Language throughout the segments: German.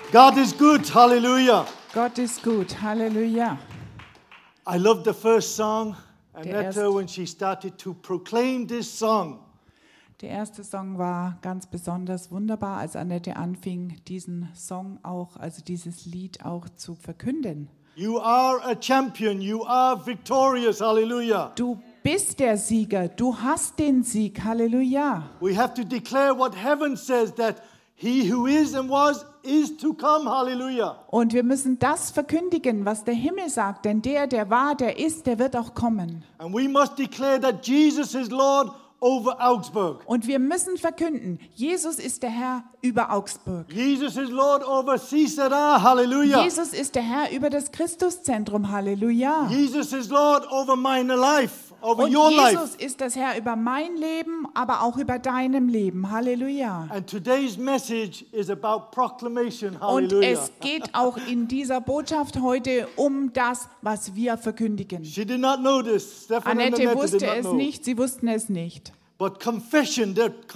God is good. Hallelujah. Gott ist gut. Halleluja. I love the first song. Der Annette, when she started to proclaim this song. Der erste Song war ganz besonders wunderbar, als Annette anfing, diesen Song auch, also dieses Lied auch zu verkünden. You are a champion. You are victorious. Hallelujah. Du bist der Sieger. Du hast den Sieg. Halleluja. We have to declare what heaven says, that he who is and was is to come. Hallelujah. Und wir müssen das verkündigen, was der Himmel sagt, denn der war, der ist, der wird auch kommen. And we must declare that Jesus is Lord over Augsburg. Und wir müssen verkünden, Jesus ist der Herr über Augsburg. Jesus is Lord over Caesarea. Hallelujah. Jesus ist der Herr über das Christuszentrum. Halleluja. Jesus is Lord over my life, over Und your life. Jesus ist das Herr über mein Leben, aber auch über deinem Leben. Halleluja. And today's message is about proclamation. Und Hallelujah. es geht auch in dieser Botschaft heute um das, was wir verkündigen. She did not know this. Stefan and Annette Annette wusste did not es know. nicht, sie wussten es nicht. But confession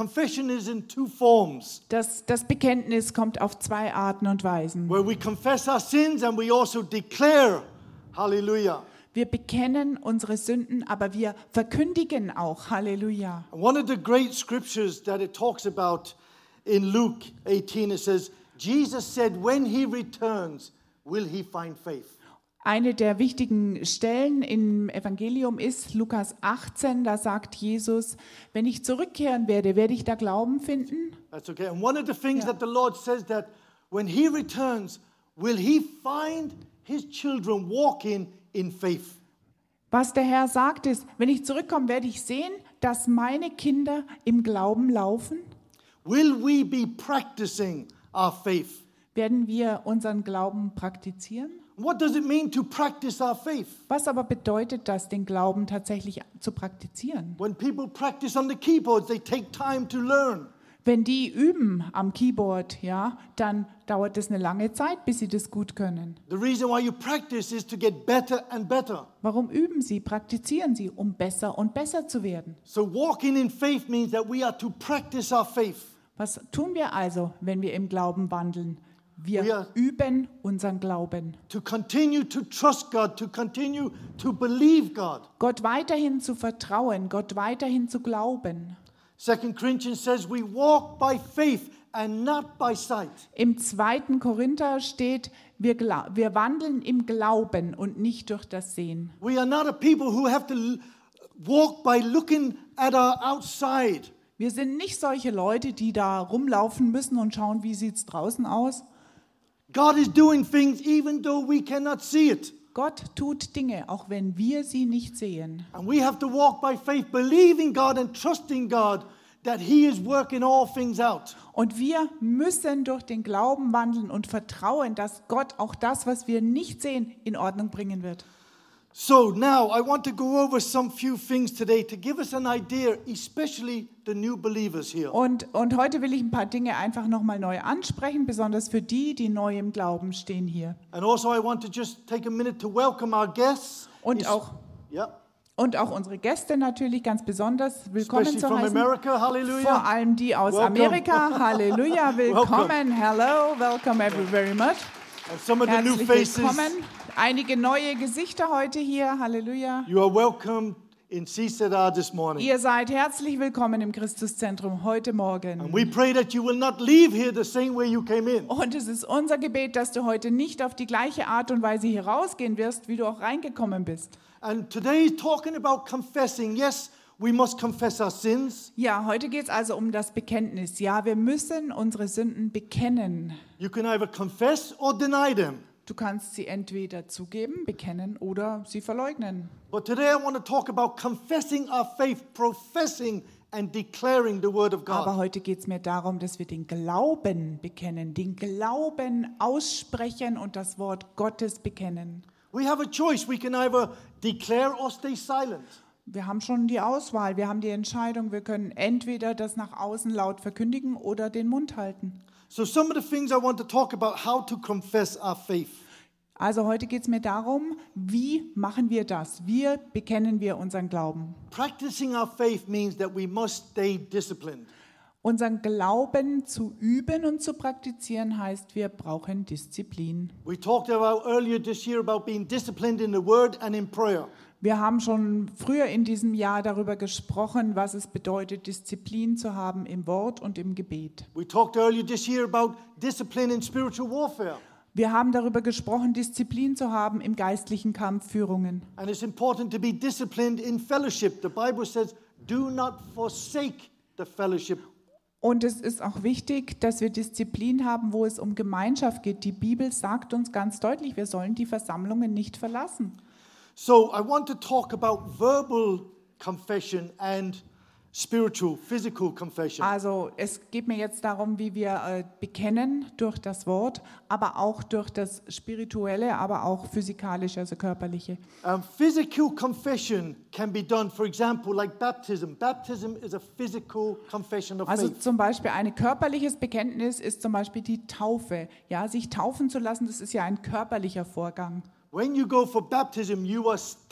is in two forms, Das Bekenntnis kommt auf zwei Arten und Weisen. where we confess our sins and we also declare, hallelujah. Wir bekennen unsere Sünden, aber wir verkündigen auch. Halleluja. And one of the great scriptures that it talks about in Luke 18, it says, Jesus said, when he returns, will he find faith? Eine der wichtigen Stellen im Evangelium ist Lukas 18, da sagt Jesus, wenn ich zurückkehren werde, werde ich da Glauben finden? That's okay. And one of the things Yeah. that the Lord says that when he returns, will he find his children walking in faith? Was der Herr sagt ist, wenn ich zurückkomme, werde ich sehen, dass meine Kinder im Glauben laufen? Will we be practicing our faith? Werden wir unseren Glauben praktizieren? What does it mean to practice our faith? Was aber bedeutet das, den Glauben tatsächlich zu praktizieren? When people practice on the keyboards, they take time to learn. Wenn die üben am Keyboard, ja, dann dauert es eine lange Zeit, bis sie das gut können. The reason why you practice is to get better and better. Warum üben sie, praktizieren sie, um besser und besser zu werden? So walking in faith means that we are to practice our faith. Was tun wir also, wenn wir im Glauben wandeln? Wir Wir- üben unseren Glauben. To continue to trust God, to continue to believe God. Gott weiterhin zu vertrauen, Gott weiterhin zu glauben. 2 Corinthians says we walk by faith and not by sight. Im 2. Korinther steht, wir wandeln im Glauben und nicht durch das Sehen. We are not a people who have to walk by looking at our outside. Wir sind nicht solche Leute, die da rumlaufen müssen und schauen, wie sieht es draußen aus. God is doing things even though we cannot see it. Gott tut Dinge, auch wenn wir sie nicht sehen. And we have to walk by faith, believing God and trusting God that He is working all things out. Und wir müssen durch den Glauben wandeln und vertrauen, dass Gott auch das, was wir nicht sehen, in Ordnung bringen wird. So now I want to go over some few things today to give us an idea, especially the new believers here. Und heute will ich ein paar Dinge einfach nochmal neu ansprechen, besonders für die, die neu im Glauben stehen hier. And also I want to just take a minute to welcome our guests. Und auch unsere Gäste natürlich ganz besonders willkommen Especially zu from heißen. America, Vor hallelujah. allem die aus Welcome. Amerika. Halleluja, willkommen. Hello, welcome very much. And some of the new Herzlich faces, willkommen. Einige neue Gesichter heute hier. Halleluja. you are welcome in Caesarea this morning. Ihr seid herzlich willkommen im Christuszentrum heute Morgen. And we pray that you will not leave here the same way you came in. Und es ist unser Gebet, dass du heute nicht auf die gleiche Art und Weise hier rausgehen wirst, wie du auch reingekommen bist. And today is talking about confessing. Yes, we must confess our sins. Ja, heute geht es also um das Bekenntnis. Ja, wir müssen unsere Sünden bekennen. You can either confess or deny them. Du kannst sie entweder zugeben, bekennen oder sie verleugnen. But today I want to talk about confessing our faith, professing and declaring the word of Aber God. heute geht es mir darum, dass wir den Glauben bekennen, den Glauben aussprechen und das Wort Gottes bekennen. We have a choice. We can either declare or stay silent. Wir haben schon die Auswahl, wir haben die Entscheidung, wir können entweder das nach außen laut verkündigen oder den Mund halten. So some of the things I want to talk about how to confess our faith. Also heute geht es mir darum, wie machen wir das? Wie bekennen wir unseren Glauben? Practicing our faith means that we must stay disciplined. Unseren Glauben zu üben und zu praktizieren heißt, wir brauchen Disziplin. We talked about earlier this year about being disciplined in the word and in prayer. Wir haben schon früher in diesem Jahr darüber gesprochen, was es bedeutet, Disziplin zu haben im Wort und im Gebet. We talked earlier this year about discipline in spiritual warfare. Wir haben darüber gesprochen, Disziplin zu haben im geistlichen Kampfführungen. And it's important to be disciplined in fellowship. The Bible says, do not forsake the fellowship. Und es ist auch wichtig, dass wir Disziplin haben, wo es um Gemeinschaft geht. Die Bibel sagt uns ganz deutlich, wir sollen die Versammlungen nicht verlassen. So I want to talk about verbal confession and spiritual, physical confession. Also es geht mir jetzt darum, wie wir bekennen durch das Wort, aber auch durch das Spirituelle, aber auch physikalische, also körperliche. Physical confession can be done, for example, like baptism. Baptism is a physical confession of Also faith. zum Beispiel ein körperliches Bekenntnis ist zum Beispiel die Taufe. Ja, sich taufen zu lassen, das ist ja ein körperlicher Vorgang. When you go for baptism, you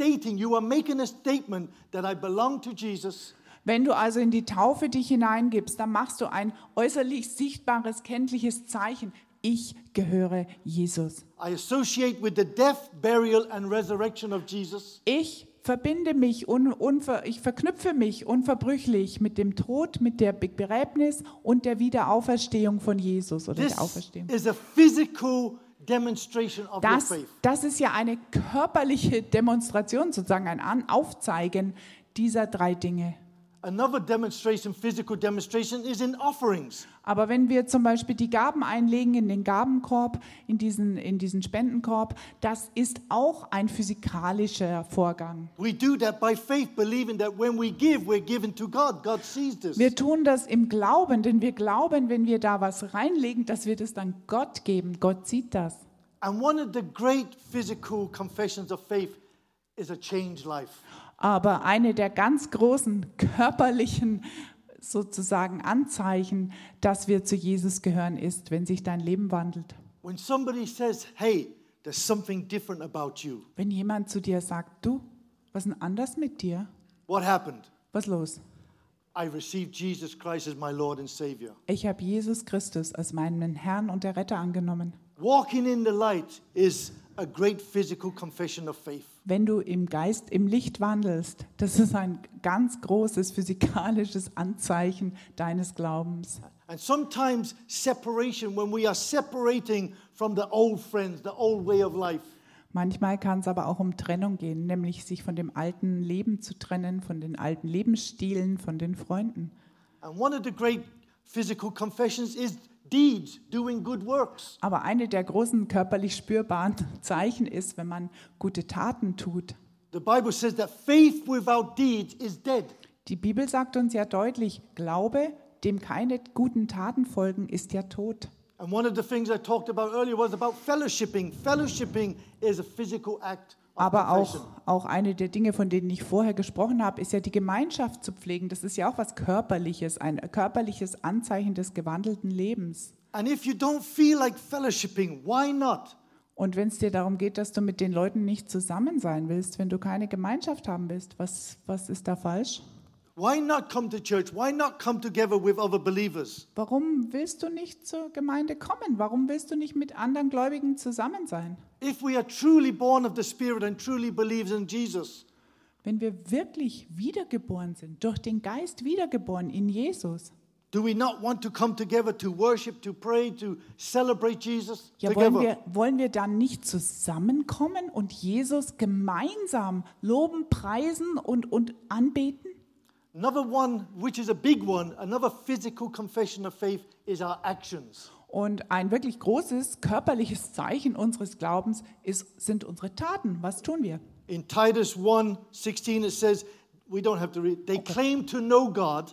are making a statement that I belong to Jesus. Wenn du also in die Taufe dich hineingibst, dann machst du ein äußerlich sichtbares, kenntliches Zeichen. Ich gehöre Jesus. I associate with the death, burial and resurrection of Jesus. Ich verbinde mich, ich verknüpfe mich unverbrüchlich mit dem Tod, mit der Begräbnis und der Wiederauferstehung von Jesus oder This der Auferstehung. is a physical demonstration of your faith. Das ist ja eine körperliche Demonstration, sozusagen ein Aufzeigen dieser drei Dinge. Another demonstration, physical demonstration, is in offerings. Aber wenn wir zum Beispiel die Gaben einlegen in den Gabenkorb, in diesen Spendenkorb, das ist auch ein physikalischer Vorgang. We do that by faith, believing that when we give, we're given to God. God sees this. Wir tun das im Glauben, denn wir glauben, wenn wir da was reinlegen, dass wir das dann Gott geben. Gott sieht das. And one of the great physical confessions of faith is a changed life. Aber eine der ganz großen körperlichen sozusagen Anzeichen, dass wir zu Jesus gehören, ist, wenn sich dein Leben wandelt. When somebody says, hey, there's something different about you. Wenn jemand zu dir sagt, du, was ist denn anders mit dir? What happened? Was ist los? I received Jesus Christ as my Lord and Savior. Ich habe Jesus Christus als meinen Herrn und der Retter angenommen. Walking in the light is a great physical confession of faith. Wenn du im Geist, im Licht wandelst, das ist ein ganz großes physikalisches Anzeichen deines Glaubens. And sometimes separation, when we are separating from the old friends, the old way of life. Manchmal kann es aber auch um Trennung gehen, nämlich sich von dem alten Leben zu trennen, von den alten Lebensstilen, von den Freunden. And one of the great physical confessions is deeds, doing good works. Aber eine der großen körperlich spürbaren Zeichen ist, wenn man gute Taten tut. The Bible says that faith without deeds is dead. Die Bibel sagt uns ja deutlich, Glaube, dem keine guten Taten folgen, ist ja tot. And one of the things I talked about earlier was about fellowshipping. Fellowshipping is a physical act of Aber confession. auch eine der Dinge, von denen ich vorher gesprochen habe, ist ja die Gemeinschaft zu pflegen. Das ist ja auch was Körperliches, ein körperliches Anzeichen des gewandelten Lebens. And if you don't feel like fellowshipping, why not? Und wenn es dir darum geht, dass du mit den Leuten nicht zusammen sein willst, wenn du keine Gemeinschaft haben willst, was ist da falsch? Why not come to church? Why not come together with other believers? Warum willst du nicht zur Gemeinde kommen? Warum willst du nicht mit anderen Gläubigen zusammen sein? If we are truly born of the Spirit and truly believe in Jesus, Wenn wir wirklich wiedergeboren sind, durch den Geist wiedergeboren in Jesus, do we not want to come together to worship, to pray, to celebrate Jesus ja, together? wollen wir dann nicht zusammenkommen und Jesus gemeinsam loben, preisen und anbeten? Another one, which is a big one, another physical confession of faith is our actions. Und ein wirklich großes körperliches Zeichen unseres Glaubens sind unsere Taten. Was tun wir? In Titus 1:16 it says, we don't have to read, they claim to know God,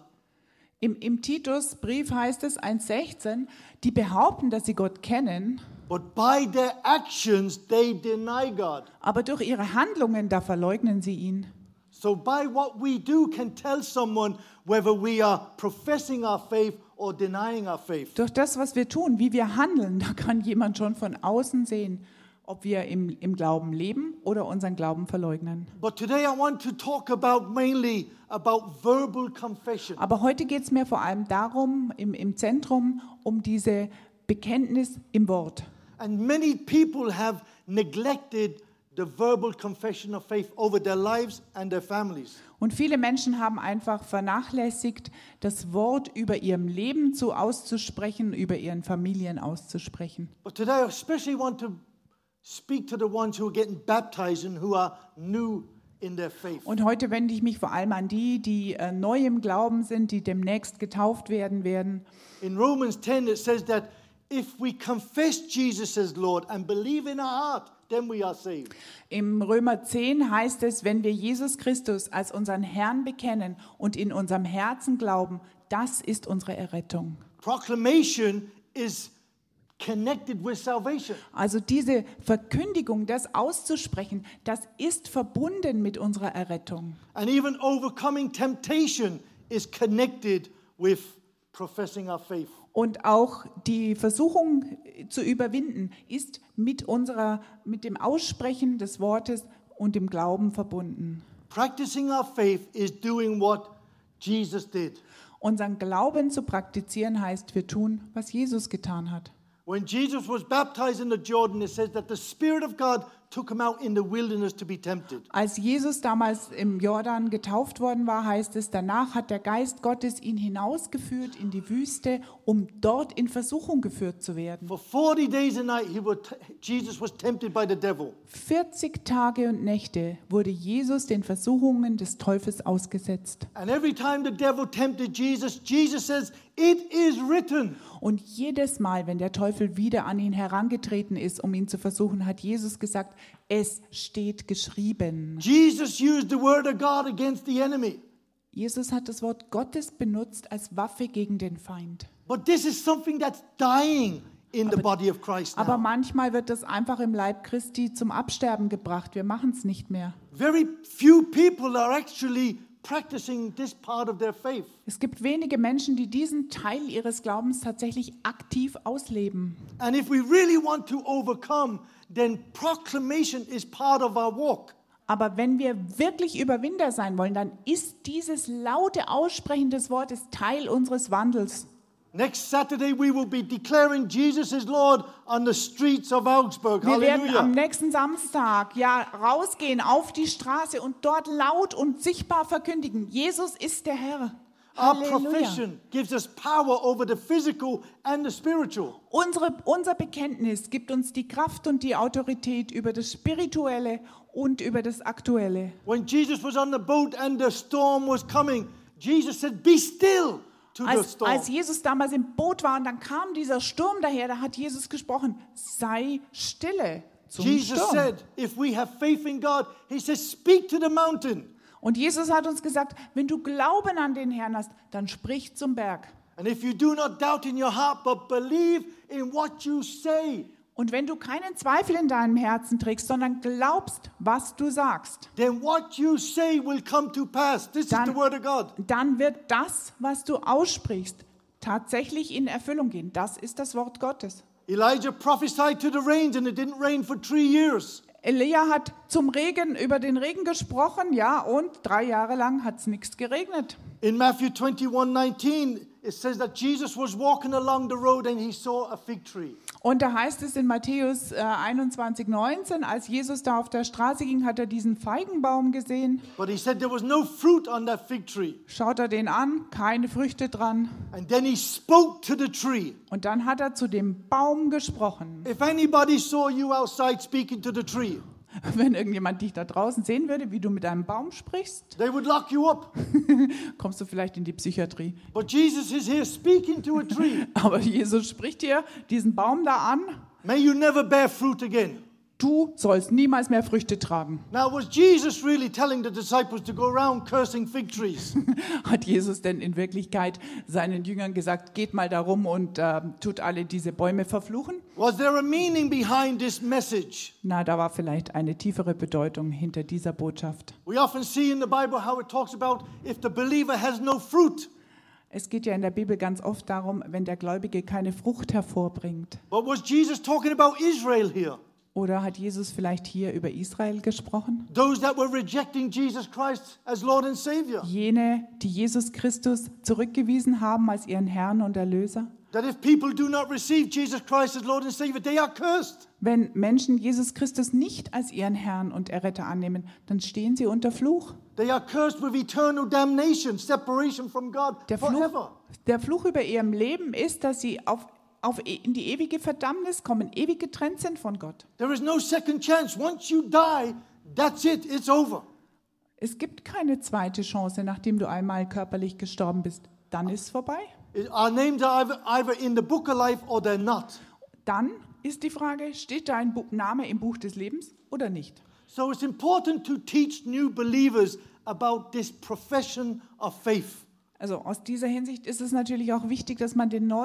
Im Titusbrief heißt es 1,16, die behaupten, dass sie Gott kennen, but by their actions they deny God. aber durch ihre Handlungen, da verleugnen sie ihn. So by what we do can tell someone whether we are professing our faith or denying our faith. Durch das, was wir tun, wie wir handeln, da kann jemand schon von außen sehen, ob wir im Glauben leben oder unseren Glauben verleugnen. But today I want to talk about mainly about verbal confession. Aber heute geht es mir vor allem darum, im Zentrum, um diese Bekenntnis im Wort. And many people have neglected the verbal confession of faith over their lives and their families. Und viele Menschen haben einfach vernachlässigt, das Wort über ihrem Leben auszusprechen, über ihren Familien auszusprechen. But today I especially want to speak to the ones who are getting baptized and who are new in their faith. Und heute wende ich mich vor allem an die neu im Glauben sind, die demnächst getauft werden. In Romans 10 it says that if we confess Jesus as Lord and believe in our heart, then we are saved. Im Römer 10 heißt es, wenn wir Jesus Christus als unseren Herrn bekennen und in unserem Herzen glauben, das ist unsere Errettung. Proclamation is connected with salvation. Also diese Verkündigung, das auszusprechen, das ist verbunden mit unserer Errettung. And even overcoming temptation is connected with professing our faith. Und auch die Versuchung zu überwinden ist mit dem Aussprechen des Wortes und dem Glauben verbunden. Practicing our faith is doing what Jesus did. Unseren Glauben zu praktizieren heißt, wir tun, was Jesus getan hat. When Jesus was baptized in the Jordan, it says that the Spirit of God took him out in the wilderness to be tempted. Als Jesus damals im Jordan getauft worden war, heißt es, danach hat der Geist Gottes ihn hinausgeführt in die Wüste, um dort in Versuchung geführt zu werden. For 40 days and nights, Jesus was tempted by the devil. 40 Tage und Nächte wurde Jesus den Versuchungen des Teufels ausgesetzt. And every time the devil tempted Jesus, Jesus says, "It is written." Und jedes Mal, wenn der Teufel wieder an ihn herangetreten ist, um ihn zu versuchen, hat Jesus gesagt, es steht geschrieben. Jesus used the word of God against the enemy. Jesus hat das Wort Gottes benutzt als Waffe gegen den Feind. But this is something that's dying in the body of Christ Aber now. manchmal wird das einfach im Leib Christi zum Absterben gebracht. Wir machen es nicht mehr. Very few people are actually practicing this part of their faith. Es gibt wenige Menschen, die diesen Teil ihres Glaubens tatsächlich aktiv ausleben. And if we really want to overcome, then proclamation is part of our walk. Aber wenn wir wirklich Überwinder sein wollen, dann ist dieses laute Aussprechen des Wortes Teil unseres Wandels. Next Saturday we will be declaring Jesus is Lord on the streets of Augsburg. Wir werden am Hallelujah. nächsten Samstag rausgehen auf die Straße und dort laut und sichtbar verkündigen, Jesus ist der Herr. Our Halleluja. profession gives us power over the physical and the spiritual. Unser Bekenntnis gibt uns die Kraft und die Autorität über das Spirituelle und über das Aktuelle. When Jesus was on the boat and the storm was coming, Jesus said, "Be still." To the storm. Als Jesus damals im Boot war und dann kam dieser Sturm daher, da hat Jesus gesprochen, sei stille zum Jesus Sturm. said, if we have faith in God, he says, speak to the mountain. Und Jesus hat uns gesagt, wenn du Glauben an den Herrn hast, dann sprich zum Berg. And if you do not doubt in your heart, but believe in what you say, Und wenn du keinen Zweifel in deinem Herzen trägst, sondern glaubst, was du sagst, then what you say will come to pass. This is the word of God. dann wird das, was du aussprichst, tatsächlich in Erfüllung gehen. Das ist das Wort Gottes. Elijah prophesied to the rains and it didn't rain for 3 years. Elia hat über den Regen gesprochen, ja, und 3 Jahre lang hat es nichts geregnet. In Matthew 21:19, it says that Jesus was walking along the road and he saw a fig tree. Und da heißt es in Matthäus 21,19, als Jesus da auf der Straße ging, hat er diesen Feigenbaum gesehen. But he said there was no fruit on that fig tree. Schaut er den an, keine Früchte dran. And then he spoke to the tree. Und dann hat er zu dem Baum gesprochen. If anybody saw you outside speaking to the tree, Wenn irgendjemand dich da draußen sehen würde, wie du mit einem Baum sprichst, they would lock you up. kommst du vielleicht in die Psychiatrie. But Jesus is here speaking to a tree. Aber Jesus spricht dir diesen Baum da an. May you never bear fruit again. Du sollst niemals mehr Früchte tragen. Now, was Jesus really telling the disciples to go around cursing fig trees? Hat Jesus denn in Wirklichkeit seinen Jüngern gesagt, geht mal da rum und tut alle diese Bäume verfluchen? Was there a meaning behind this message? Na, da war vielleicht eine tiefere Bedeutung hinter dieser Botschaft. We often see in the Bible how it talks about if the believer has no fruit. Es geht ja in der Bibel ganz oft darum, wenn der Gläubige keine Frucht hervorbringt. But was Jesus talking about Israel here? Oder hat Jesus vielleicht hier über Israel gesprochen? Those that were rejecting Jesus Christ as Lord and Savior. Jene, die Jesus Christus zurückgewiesen haben als ihren Herrn und Erlöser? That if people do not receive Jesus Christ as Lord and Savior, they are cursed. Wenn Menschen Jesus Christus nicht als ihren Herrn und Erretter annehmen, dann stehen sie unter Fluch. They are cursed with eternal damnation, separation from God forever. Der Fluch über ihrem Leben ist, dass sie in die ewige Verdammnis kommen, ewig getrennt sind von Gott. There is no second chance. Once you die, that's it. It's over. Es gibt keine zweite Chance, nachdem du einmal körperlich gestorben bist. Dann ist es vorbei. Our names are either in the book of life or they're not. Dann ist die Frage, steht dein Name im Buch des Lebens oder nicht? So it's important to teach new believers about this profession of faith. Also aus dieser Hinsicht ist es natürlich auch wichtig, dass man den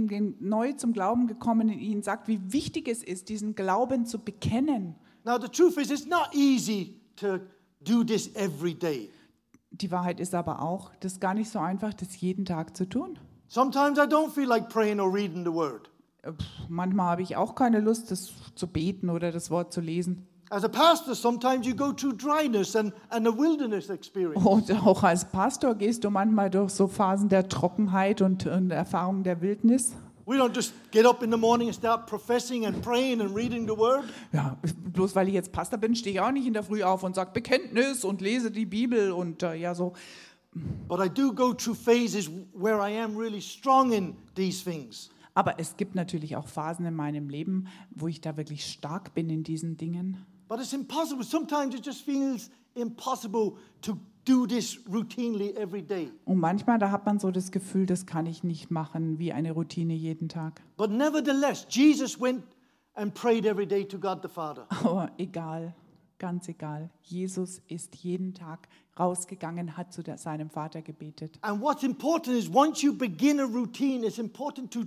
neu zum Glauben gekommenen ihnen sagt, wie wichtig es ist, diesen Glauben zu bekennen. Now the truth is, it's not easy to do this every day. Die Wahrheit ist aber auch, das ist gar nicht so einfach, das jeden Tag zu tun. Sometimes I don't feel like praying or reading the word. Manchmal habe ich auch keine Lust, das zu beten oder das Wort zu lesen. As a pastor, sometimes you go through dryness and a wilderness experience. Und auch als Pastor gehst du manchmal durch so Phasen der Trockenheit und Erfahrungen der Wildnis. We don't just get up in the morning and start professing and praying and reading the word. Ja, bloß weil ich jetzt Pastor bin, stehe ich auch nicht in der Früh auf und sage Bekenntnis und lese die Bibel und ja so. But I do go through phases where I am really strong in these things. Aber es gibt natürlich auch Phasen in meinem Leben, wo ich da wirklich stark bin in diesen Dingen. But it's impossible. Sometimes it just feels impossible to do this routinely every day. Und manchmal, da hat man so das Gefühl, das kann ich nicht machen, wie eine Routine jeden Tag. But nevertheless, Jesus went and prayed every day to God the Father. Aber egal, ganz egal. Jesus ist jeden Tag rausgegangen, hat zu seinem Vater gebetet. And what's important is once you begin a routine, it's important to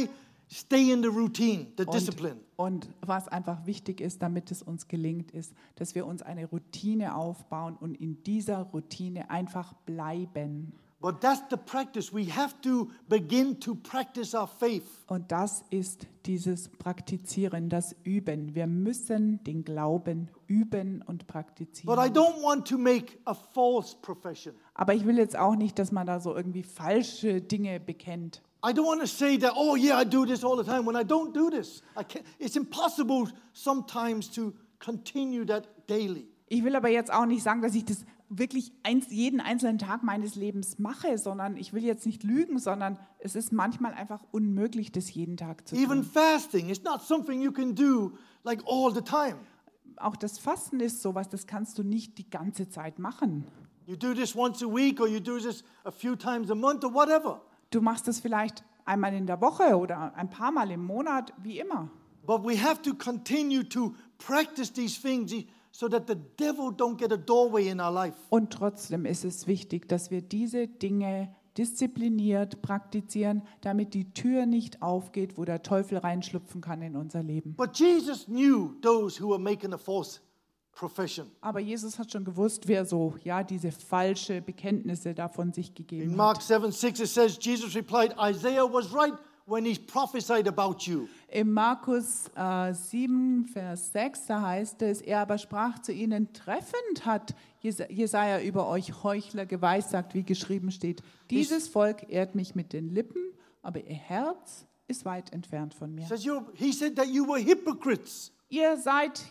stay in the routine, the discipline. Und was einfach wichtig ist, damit es uns gelingt, ist, dass wir uns eine Routine aufbauen und in dieser Routine einfach bleiben. But that's the practice. We have to begin to practice our faith. Und das ist dieses Praktizieren, das Üben. Wir müssen den Glauben üben und praktizieren. But I don't want to make a false profession. Aber ich will jetzt auch nicht, dass man da so irgendwie falsche Dinge bekennt. I don't want to say that, oh yeah, I do this all the time, when I don't do this. It's impossible sometimes to continue that daily. Ich will aber jetzt auch nicht sagen, dass ich das wirklich jeden einzelnen Tag meines Lebens mache, sondern ich will jetzt nicht lügen, sondern es ist manchmal einfach unmöglich, das jeden Tag zu Even tun. fasting, it's not something you can do like all the time. Auch das Fasten ist sowas, das kannst du nicht die ganze Zeit machen. You do this once a week or you do this a few times a month or whatever. Du machst es vielleicht einmal in der Woche oder ein paar Mal im Monat, wie immer. But we have to continue to practice these things so that the devil don't get a doorway in our life. Und trotzdem ist es wichtig, dass wir diese Dinge diszipliniert praktizieren, damit die Tür nicht aufgeht, wo der Teufel reinschlüpfen kann in unser Leben. But Jesus knew those who were making a false profession. Aber Jesus hat schon gewusst, wer so diese falsche Bekenntnisse davon sich In gegeben Mark hat. 7:6 it says, Jesus replied, Isaiah was right when he prophesied about you. Im Markus 7, Vers 6, da heißt es, er aber sprach zu ihnen, treffend hat Jesaja über euch Heuchler geweissagt, wie geschrieben steht. Dieses Volk ehrt mich mit den Lippen, aber ihr Herz ist weit entfernt von mir. He said that you were hypocrites. Ihr seid,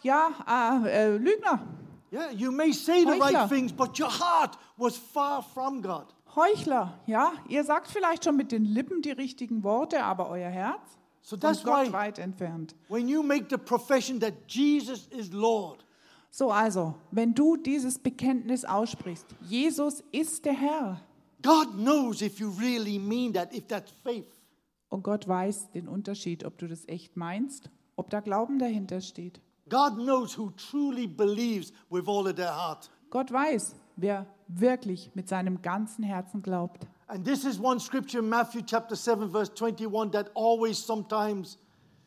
Lügner, Yeah, you may say the Heuchler. right things, but your heart was far from God. Heuchler, ja. Ihr sagt vielleicht schon mit den Lippen die richtigen Worte, aber euer Herz So von that's Gott why weit entfernt. when you make the profession that Jesus is Lord, So also, wenn du dieses Bekenntnis aussprichst, Jesus ist der Herr. God knows if you really mean that, if that's faith. Und Gott weiß den Unterschied, ob du das echt meinst, ob da Glauben dahinter steht. God knows who truly believes with all of their heart. Gott weiß, wer wirklich mit seinem ganzen Herzen glaubt. And this is one scripture in Matthew chapter 7 verse 21 that always sometimes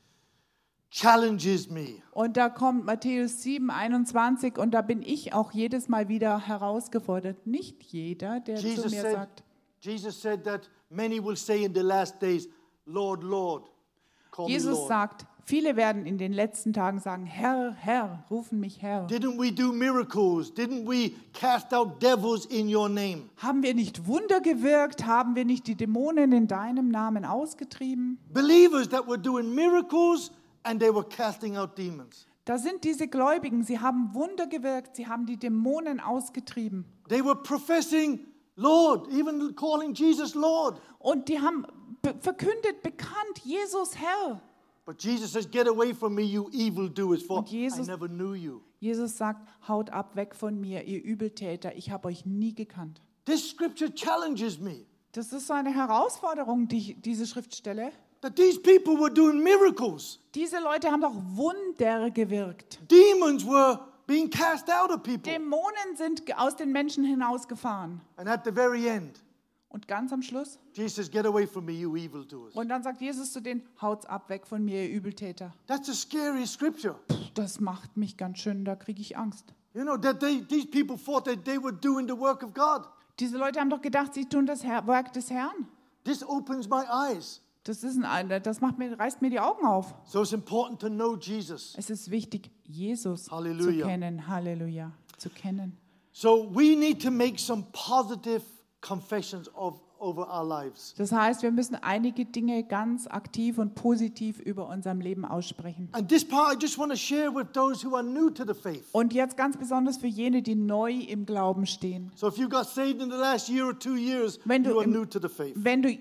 challenges me. Und da kommt Matthäus 7, 21 und da bin ich auch jedes Mal wieder herausgefordert. Nicht jeder, der zu mir sagt, Jesus said that many will say in the last days, Lord, Lord, call me Jesus Lord. sagt, Viele werden in den letzten Tagen sagen, Herr, Herr, rufen mich Herr. Didn't we do miracles? Didn't we cast out devils in your name? Haben wir nicht Wunder gewirkt? Haben wir nicht die Dämonen in deinem Namen ausgetrieben? Believers that were doing miracles and they were casting out demons. Da sind diese Gläubigen, sie haben Wunder gewirkt, sie haben die Dämonen ausgetrieben. They were professing Lord, even calling Jesus Lord. Und die haben verkündet, bekannt, Jesus Herr. But Jesus says, get away from me, you evildoers, for Und Jesus- I never knew you. Jesus sagt, haut ab, weg von mir, ihr Übeltäter, ich habe euch nie gekannt. This scripture challenges me Das ist so eine Herausforderung, diese Schriftstelle. that these people were doing miracles. Diese Leute haben doch Wunder gewirkt. Demons were being cast out of people. Dämonen sind aus den Menschen hinausgefahren. And at the very end, Und ganz am Schluss, Jesus says, get away from me, you evildoers. und dann sagt Jesus zu denen, haut's ab, weg von mir, ihr Übeltäter. That's a scary scripture. Das macht mich ganz schön, da kriege ich Angst. You know, that these people thought that they were doing the work of God. Diese Leute haben doch gedacht, sie tun das Werk des Herrn. This opens my eyes. Das reißt mir die Augen auf. So it's important to know Jesus. Es ist wichtig, Jesus Halleluja. zu kennen. Halleluja. Zu kennen. So we need to make some positive confessions over our lives. Das heißt, wir müssen einige Dinge ganz aktiv und positiv über unserem Leben aussprechen. And this part I just want to share with those who are new to the faith. Und jetzt ganz besonders für jene, die neu im Glauben stehen. So if you got saved in the last year or 2 years, Wenn du you are im- new to the faith.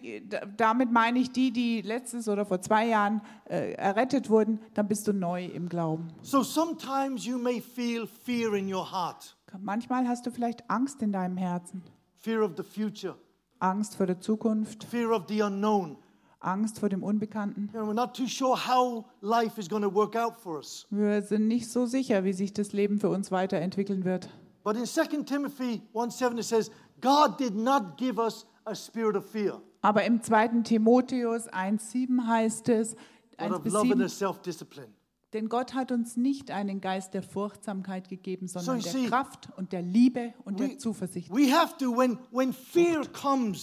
Damit meine ich die letztes oder vor 2 Jahren errettet wurden, dann bist du neu im Glauben. So sometimes you may feel fear in your heart, Manchmal hast du vielleicht Angst in deinem Herzen. fear of the future, Angst vor der Zukunft, fear of the unknown. Angst vor dem Unbekannten. You know, we're not too sure how life is going to work out for us. Wir sind nicht so sicher, wie sich das Leben für uns weiterentwickeln wird. But in 2 Timothy 1:7 it says, God did not give us a spirit of fear, Aber im 2. Timotheus 1,7 heißt es, but 1 of bis love and 7, of self-discipline. denn Gott hat uns nicht einen Geist der Furchtsamkeit gegeben, sondern So you der see, Kraft und der Liebe und We, der Zuversicht. we have to, when fear comes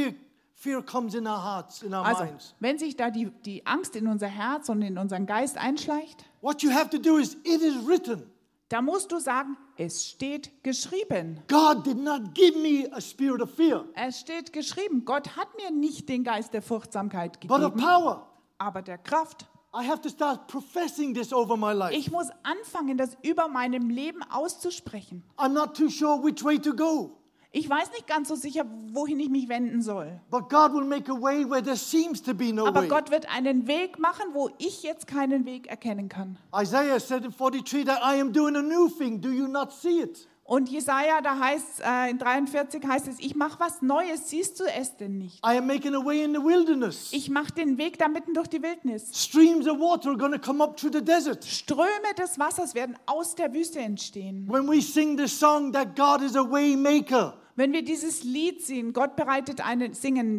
in our hearts, in our Also, minds. wenn sich da die Angst in unser Herz und in unseren Geist einschleicht, What you have to do is, it is written. da musst du sagen, es steht geschrieben. God did not give me a spirit of fear, Es steht geschrieben, Gott hat mir nicht den Geist der Furchtsamkeit but of gegeben, power. aber der Kraft. I have to start professing this over my life. Ich muss anfangen, das über meinem Leben auszusprechen. I'm not too sure which way to go, Ich weiß nicht ganz so sicher, wohin ich mich wenden soll. but God will make a way where there seems to be no Aber way. Gott wird einen Weg machen, wo ich jetzt keinen Weg erkennen kann. Isaiah said in 43 that I am doing a new thing. Do you not see it? Und Jesaja, da heißt in 43 heißt es, ich mache was Neues, siehst du es denn nicht? I am making a way in the wilderness. Ich mache den Weg da mitten durch die Wildnis. Streams of water are going to come up through the desert. Ströme des Wassers werden aus der Wüste entstehen. When we sing the song that God is a way maker, Wenn wir dieses Lied singen, Gott bereitet einen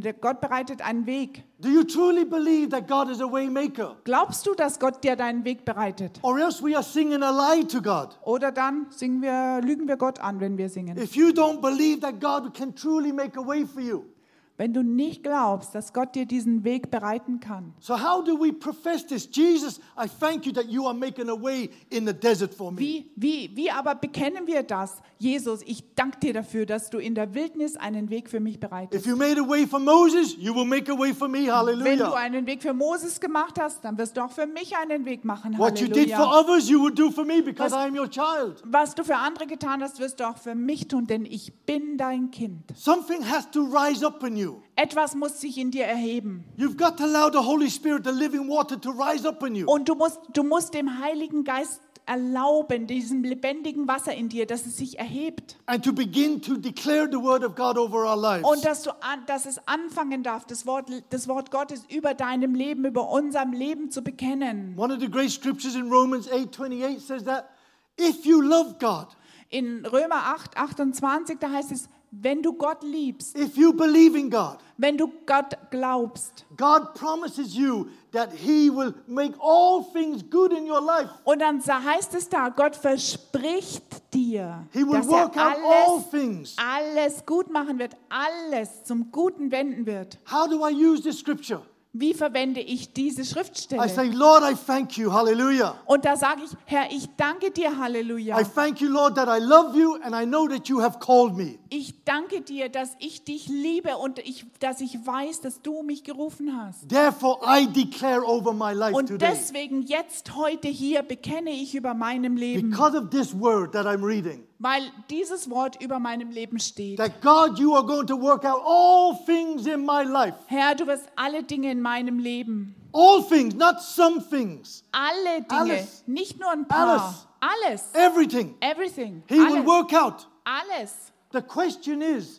Weg. do you truly believe that God is a way maker? Glaubst du, dass Gott dir deinen Weg bereitet? Or else we are singing a lie to God. Oder dann lügen wir Gott an, wenn wir singen. If you don't believe that God can truly make a way for you, Wenn du nicht glaubst, dass Gott dir diesen Weg bereiten kann. so how do we profess this? Jesus, I thank you that you are making a way in the desert for me. Wie aber bekennen wir das? Jesus, ich danke dir dafür, dass du in der Wildnis einen Weg für mich If bereitest. you made a way for Moses, you will make a way for me. Wenn du Hallelujah. einen Weg für Moses gemacht hast, dann wirst du auch für mich einen Weg machen. What you did for Halleluja. others, you will do for me because Was- I am your child. Was du für andere getan hast, wirst du auch für mich tun, denn ich bin dein Kind. Something has to rise up in you. Etwas muss sich in dir erheben. You've got to allow the Holy Spirit, the living water, to rise up in you. Und du musst dem Heiligen Geist erlauben, diesem lebendigen Wasser in dir, dass es sich erhebt. And to begin to declare the word of God over our lives. Und dass es anfangen darf, das Wort Gottes über deinem Leben, über unserem Leben zu bekennen. One of the great scriptures in Romans 8:28 says that if you love God, In Römer 8, 28, da heißt es, wenn du Gott liebst, if you believe in God, wenn du Gott glaubst, God promises you that He will make all things good in your life. und dann heißt es da, Gott verspricht dir, He will dass work er out all things. alles gut machen wird, alles zum Guten wenden wird. How do I use this scripture? Wie verwende ich diese I Schriftstelle? say, Lord, I thank you. Hallelujah. Und da sage ich, Herr, ich danke dir, Halleluja. I thank you, Lord, that I love you and I know that you have called me. Ich danke dir, dass ich dich liebe und dass ich weiß, dass du mich gerufen hast. Therefore, I declare over my life Und today. deswegen jetzt, heute hier, bekenne ich über meinem Leben, Because of this word that I'm reading, weil dieses Wort über meinem Leben steht. that God, you are going to work out all things in my life. Herr, du wirst alle Dinge in meinem Leben, All things, not some things. alle Dinge, Alles. nicht nur ein paar, alles, Everything. everything, He will alles, work out. alles. The question is,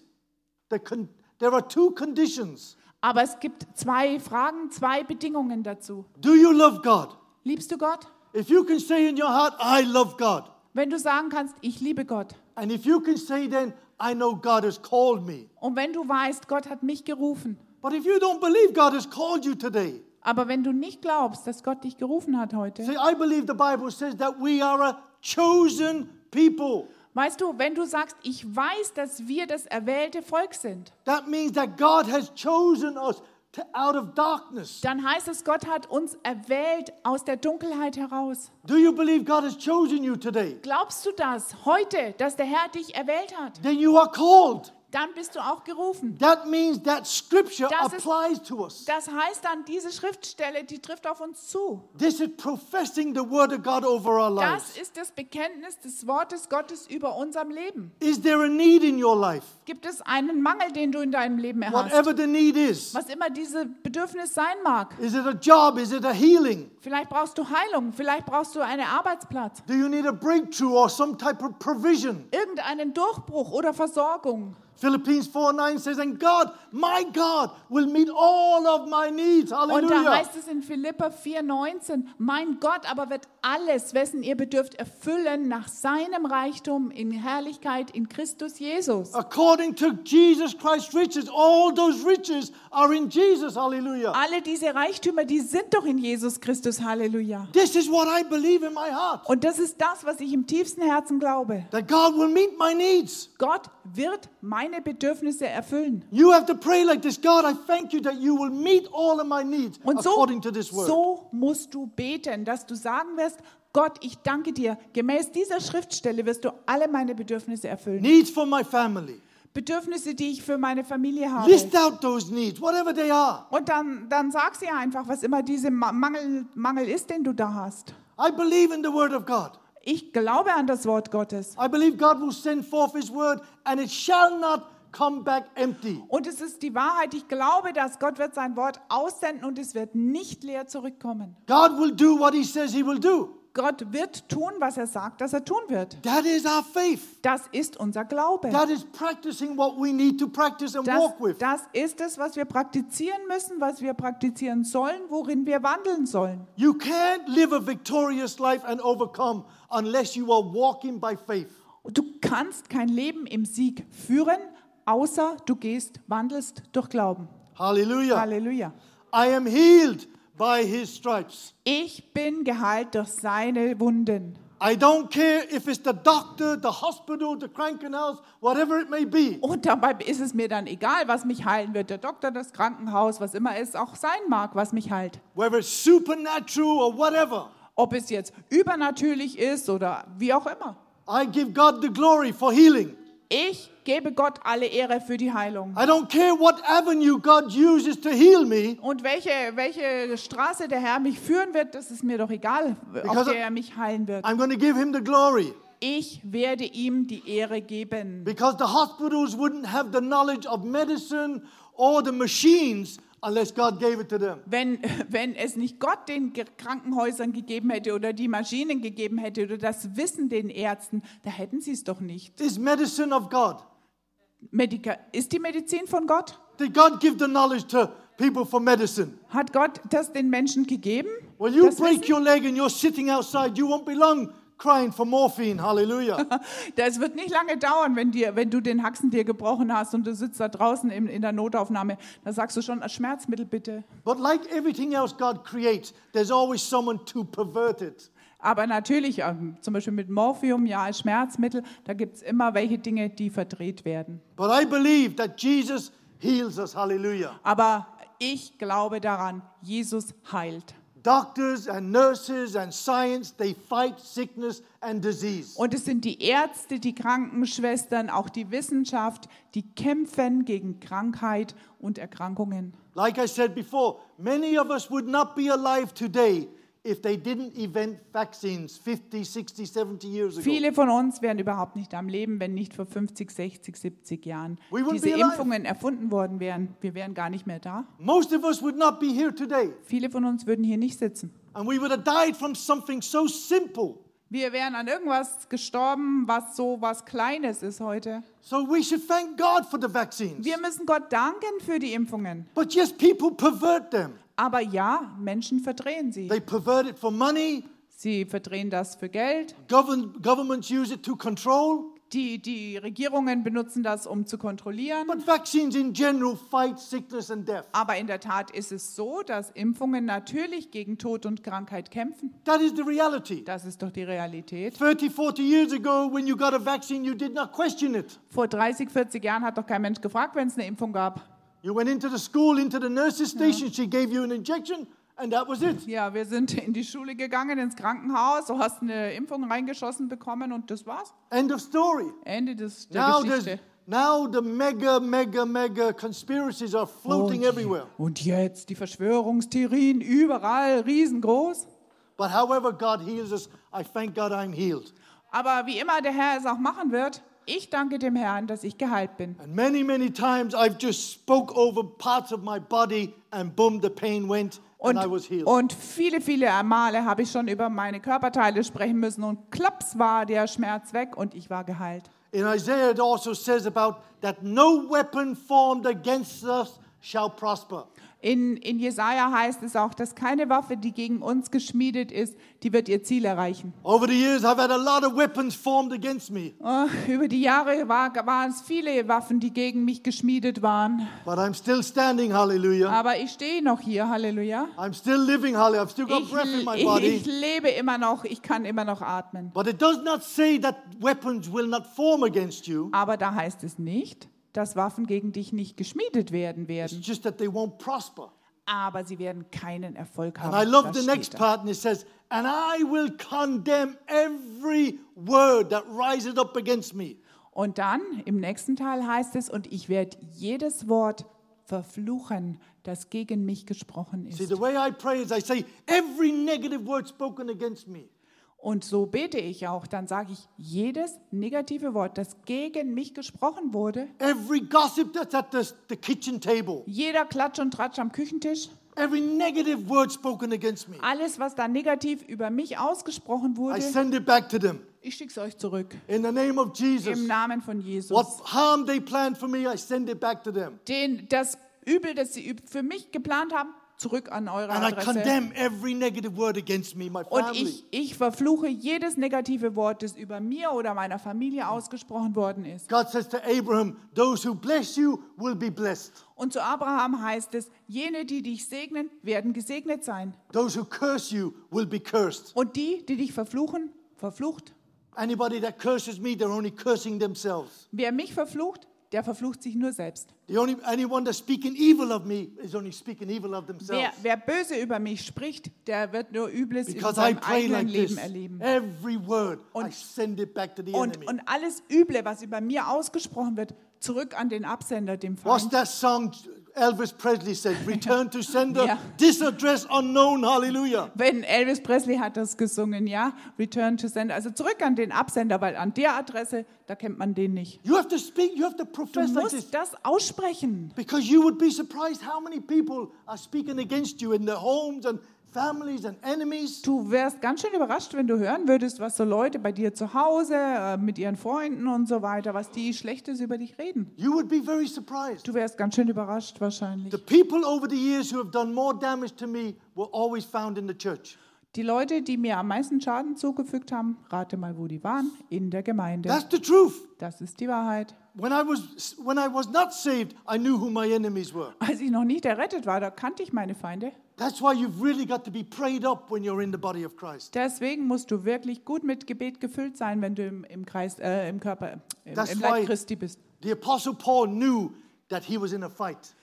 there are two conditions. Aber es gibt zwei Fragen, zwei Bedingungen dazu. Do you love God? Liebst du Gott? If you can say in your heart, I love God. Wenn du sagen kannst, ich liebe Gott. And if you can say then, I know God has called me. Und wenn du weißt, Gott hat mich gerufen. But if you don't believe God has called you today, Aber wenn du nicht glaubst, dass Gott dich gerufen hat heute. say, I believe the Bible says that we are a chosen people. Weißt du, wenn du sagst, ich weiß, dass wir das erwählte Volk sind, That means that God has chosen us out of darkness. dann heißt es, Gott hat uns erwählt aus der Dunkelheit heraus. Do you believe God has chosen you today? Glaubst du das heute, dass der Herr dich erwählt hat? Then you are called. Dann bist du auch gerufen. That means that scripture Das ist- applies to us. Das heißt dann, diese Schriftstelle, die trifft auf uns zu. This is professing the word of God over our lives. Das ist das Bekenntnis des Wortes Gottes über unserem Leben. Is there a need in your life? Gibt es einen Mangel, den du in deinem Leben hast? Whatever the need is. Was immer dieses Bedürfnis sein mag. Is it a job? Is it a healing? Vielleicht brauchst du Heilung, vielleicht brauchst du einen Arbeitsplatz, Do you need a breakthrough or some type of provision? irgendeinen Durchbruch oder Versorgung. Philippines 4:9 says, and God, my God, will meet all of my needs. Und da Hallelujah. heißt es in Philipper 4,19, mein Gott aber wird alles, wessen ihr bedürft, erfüllen nach seinem Reichtum in Herrlichkeit in Christus Jesus. According to Jesus Christ's riches, all those riches are in Jesus. Hallelujah. Alle diese Reichtümer, die sind doch in Jesus Christus. Halleluja. This is what I believe in my heart. Und das ist das, was ich im tiefsten Herzen glaube. That God will meet my needs. Gott wird meine Bedürfnisse erfüllen. You have to pray like this. God, I thank you that you will meet all of my needs Und according to this word. so musst du beten, dass du sagen wirst, Gott, ich danke dir. Gemäß dieser Schriftstelle wirst du alle meine Bedürfnisse erfüllen. Needs for my family. Bedürfnisse, die ich für meine Familie habe. List out those needs, whatever they are. Und dann sag sie einfach, was immer dieser Mangel ist, den du da hast. I believe in the word of God. Ich glaube an das Wort Gottes. I believe God will send forth his word and it shall not come back empty. Und es ist die Wahrheit. Ich glaube, dass Gott wird sein Wort aussenden und es wird nicht leer zurückkommen. God will do what he says he will do. Gott wird tun, was er sagt, dass er tun wird. That is our faith. Das ist unser Glaube. That is practicing what we need to practice and Das, walk with. das ist es, was wir praktizieren müssen, was wir praktizieren sollen, worin wir wandeln sollen. You can't live a victorious life and overcome unless you are walking by faith. Du kannst kein Leben im Sieg führen, außer du wandelst durch Glauben. Hallelujah. Halleluja. I am healed by his stripes. Ich bin geheilt durch seine Wunden. I don't care if it's the doctor, the hospital, the Krankenhaus, whatever it may be. Und dabei ist es mir dann egal, was mich heilen wird. Der Doktor, das Krankenhaus, was immer es auch sein mag, was mich heilt. Whether it's supernatural or whatever. Ob es jetzt übernatürlich ist oder wie auch immer. I give God the glory for healing. Ich gebe Gott alle Ehre für die Heilung. I don't care what avenue God uses to heal me. Und welche Straße der Herr mich führen wird, das ist mir doch egal, auf Because der er mich heilen wird. I'm going to give him the glory. Ich werde ihm die Ehre geben. Because the hospitals wouldn't have the knowledge of medicine or the machines unless God gave it to them. Wenn es nicht Gott den Krankenhäusern gegeben hätte oder die Maschinen gegeben hätte oder das Wissen den Ärzten, da hätten sie es doch nicht. Is medicine of God? Ist die Medizin von Gott? Did God give the knowledge to people for medicine? Hat Gott das den Menschen gegeben? When you Das break Wissen? your leg and you're sitting outside, you won't be long crying for morphine. Hallelujah. Das wird nicht lange dauern, wenn du den Haxen dir gebrochen hast und du sitzt da draußen in der Notaufnahme. Da sagst du schon, Schmerzmittel bitte. But like everything else God creates, there's always someone to pervert it. Aber natürlich, zum Beispiel mit Morphium, ja, als Schmerzmittel, da gibt es immer welche Dinge, die verdreht werden. But I believe that Jesus heals us. Hallelujah. Aber ich glaube daran, Jesus heilt. Doctors and nurses and science, they fight sickness and disease. Und es sind die Ärzte, die Krankenschwestern, auch die Wissenschaft, die kämpfen gegen Krankheit und Erkrankungen. Like I said before, many of us would not be alive today if they didn't invent vaccines 50, 60, 70 years ago. Viele von uns wären überhaupt nicht am Leben, wenn nicht vor 50, 60, 70 Jahren We wouldn't diese be alive. Impfungen erfunden worden wären. Wir wären gar nicht mehr da. Most of us would not be here today. Viele von uns würden hier nicht sitzen. And we would have died from something so simple. Wir wären an irgendwas gestorben, was so was Kleines ist heute. So we should thank God for the vaccines. Wir müssen Gott danken für die Impfungen. But yes, people pervert them. Aber ja, Menschen verdrehen sie. They pervert it for money. Sie verdrehen das für Geld. Governments use it to control. Die Regierungen benutzen das, um zu kontrollieren. But vaccines in general fight sickness and death. Aber in der Tat ist es so, dass Impfungen natürlich gegen Tod und Krankheit kämpfen. That is the reality. Das ist doch die Realität. 30, 40 years ago, when you got a vaccine, you did not question it. Vor 30, 40 Jahren hat doch kein Mensch gefragt, wenn es eine Impfung gab. You went into the school, into the nurse's station, she gave you an injection, and that was it. Ja, wir sind in die Schule gegangen, ins Krankenhaus, du hast eine Impfung reingeschossen bekommen und das war's. End of story. Ende der Now Geschichte. the mega conspiracies are floating everywhere. Und jetzt die Verschwörungstheorien überall, riesengroß. But however God heals us, I thank God I'm healed. Aber wie immer der Herr es auch machen wird, ich danke dem Herrn, dass ich geheilt bin. And many times I've just spoke over parts of my body and boom, the pain went and I was healed. Und viele Male habe ich schon über meine Körperteile sprechen müssen und klaps war der Schmerz weg und ich war geheilt. In Isaiah it also says about that no weapon formed against us shall prosper. In Jesaja heißt es auch, dass keine Waffe, die gegen uns geschmiedet ist, die wird ihr Ziel erreichen. Over the years I've had a lot of weapons formed against me. Über die Jahre waren es viele Waffen, die gegen mich geschmiedet waren. But I'm still standing, hallelujah. Aber ich stehe noch hier, Halleluja. I'm still living, hallelujah. I've still got breath in my body. Ich lebe immer noch, ich kann immer noch atmen. But it does not say that weapons will not form against you. Aber da heißt es nicht, dass Waffen gegen dich nicht geschmiedet werden. It's just that they won't prosper. Aber sie werden keinen Erfolg haben. And I love Das the next steht da. part, and it says, and I will condemn every word that rises up against me. Und dann im nächsten Teil heißt es, und ich werde jedes Wort verfluchen, das gegen mich gesprochen See, ist. the way I pray is I say, every negative word spoken against me. Und so bete ich auch. Dann sage ich, jedes negative Wort, das gegen mich gesprochen wurde, Every gossip that's at the kitchen table. jeder Klatsch und Tratsch am Küchentisch, Every negative word spoken against me. alles, was da negativ über mich ausgesprochen I wurde, send it back to them. ich schicke es euch zurück. In the name of Jesus. Im Namen von Jesus. What harm they planned for me, I send it back to them. Das Übel, das sie für mich geplant haben, zurück an eure And I Adresse. condemn every negative word against me, my Und family. ich verfluche jedes negative Wort, das über mir oder meiner Familie ausgesprochen worden ist. God says to Abraham, those who bless you will be blessed. Und zu Abraham heißt es, jene, die dich segnen, werden gesegnet sein. Those who curse you will be cursed. Und die dich verfluchen, verflucht. Anybody that curses me, they're only cursing themselves. Wer mich verflucht, der verflucht sich nur selbst. Anyone that's speaking evil of me is only speaking evil of themselves. Wer böse über mich spricht, der wird nur Übles in Because I seinem pray eigenen like Leben this. erleben. Every word, I Und- send it back to the Und enemy. alles Üble, was über mir ausgesprochen wird, zurück an den Absender, dem What's Feind. that song Elvis Presley said? Return to sender, Yeah. this address unknown, hallelujah. Wenn Elvis Presley hat das gesungen, ja, Return to Sender, also zurück an den Absender, weil an der Adresse, da kennt man den nicht. You have to speak, you have to Du profess like this. musst das aussprechen. Because you would be surprised how many people are speaking against you in their homes and families and enemies. Du wärst ganz schön überrascht, wenn du hören würdest, was so Leute bei dir zu Hause, mit ihren Freunden und so weiter, was die Schlechtes über dich reden. You would be very surprised. Du wärst ganz schön überrascht wahrscheinlich. The people over the years who have done more damage to me were always found in the church. Die Leute, die mir am meisten Schaden zugefügt haben, rate mal, wo die waren, in der Gemeinde. That's the truth. Das ist die Wahrheit. When I was not saved, I knew who my enemies were. Als ich noch nicht errettet war, da kannte ich meine Feinde. That's why you've really got to be prayed up when you're in the body of Christ. Deswegen musst du wirklich gut mit Gebet gefüllt sein, wenn du im That's Leib why- Christi bist. The Apostle Paul knew that he was in a fight.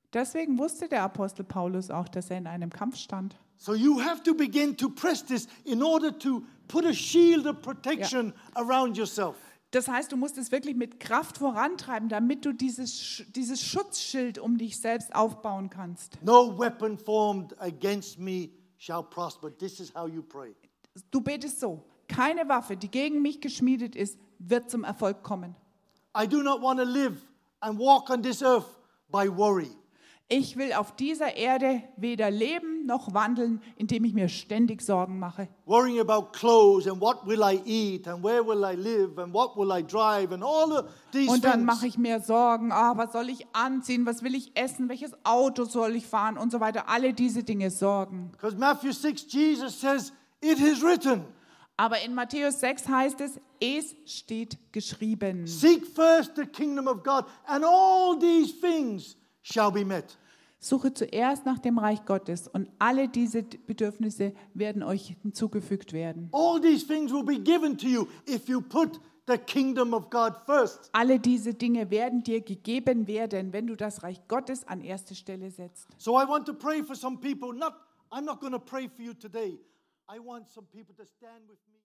Deswegen wusste der Apostel Paulus auch, dass er in einem Kampf stand. So you have to begin to press this in order to put a shield of protection around yourself. Das heißt, du musst es wirklich mit Kraft vorantreiben, damit du dieses Schutzschild um dich selbst aufbauen kannst. No weapon formed against me shall prosper. This is how you pray. Du betest so: Keine Waffe, die gegen mich geschmiedet ist, wird zum Erfolg kommen. I do not want to live and walk on this earth by worry. Ich will auf dieser Erde weder leben noch wandeln, indem ich mir ständig Sorgen mache. Worrying about clothes and what will I eat and where will I live and what will I drive and all of these Und dann things. mache ich mir Sorgen, was soll ich anziehen, was will ich essen, welches Auto soll ich fahren und so weiter. Alle diese Dinge Sorgen. Because Matthew 6, Jesus says, it is written. Aber in Matthäus 6 heißt es steht geschrieben. Seek first the kingdom of God and all these things shall be met. Suche zuerst nach dem Reich Gottes und alle diese Bedürfnisse werden euch hinzugefügt werden. All these things will be given to you if you put the kingdom of God first. Alle diese Dinge werden dir gegeben werden, wenn du das Reich Gottes an erste Stelle setzt. So I want to pray for some people. I'm not going to pray for you today. I want some people to stand with me.